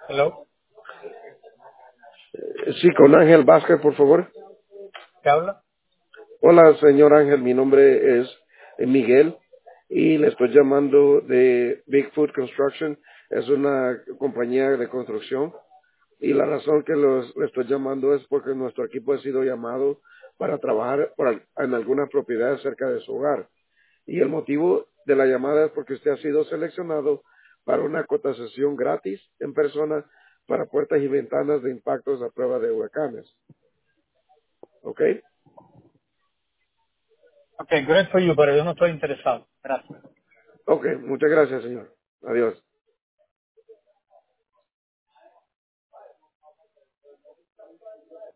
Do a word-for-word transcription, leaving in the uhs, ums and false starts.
Hello, Sí, con Ángel Vázquez, por favor. ¿qué habla? Hola, señor Ángel, mi nombre es eh, Miguel y le estoy llamando de Bigfoot Construction. Es una compañía de construcción y la razón que los, le estoy llamando es porque nuestro equipo ha sido llamado para trabajar por al- en alguna propiedad cerca de su hogar. Y el motivo de la llamada es porque usted ha sido seleccionado para una cotización gratis en persona para puertas y ventanas de impactos a prueba de huracanes. ¿Ok? Ok, great for you, pero yo no estoy interesado. Gracias. Ok, muchas gracias, señor. Adiós.